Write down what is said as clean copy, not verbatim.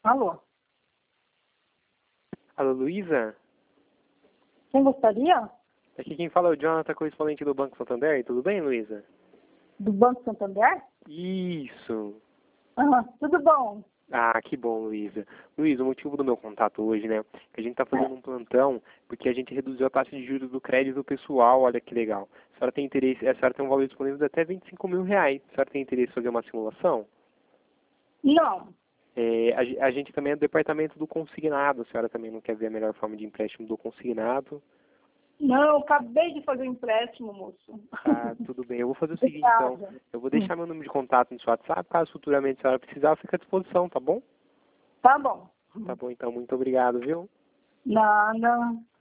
Alô? Alô, Luísa? Quem gostaria? Aqui quem fala é o Jonathan, correspondente do Banco Santander. Tudo bem, Luísa? Do Banco Santander? Isso. Tudo bom. Ah, que bom, Luísa. Luísa, o motivo do meu contato hoje, né? Que a gente está fazendo um plantão porque a gente reduziu a taxa de juros do crédito pessoal. Olha que legal. A senhora tem interesse, a senhora tem um valor disponível de até R$ 25.000. A senhora tem interesse em fazer uma simulação? Não. A gente também é do departamento do consignado. A senhora também não quer ver a melhor forma de empréstimo do consignado? Não, eu acabei de fazer um empréstimo, moço. Tá, tudo bem. Eu vou fazer o seguinte, então. Obrigada. Eu vou deixar meu número de contato no seu WhatsApp. Caso futuramente a senhora precisar, eu fico à disposição, tá bom? Tá bom. Tá bom, então. Muito obrigado, viu? Nada.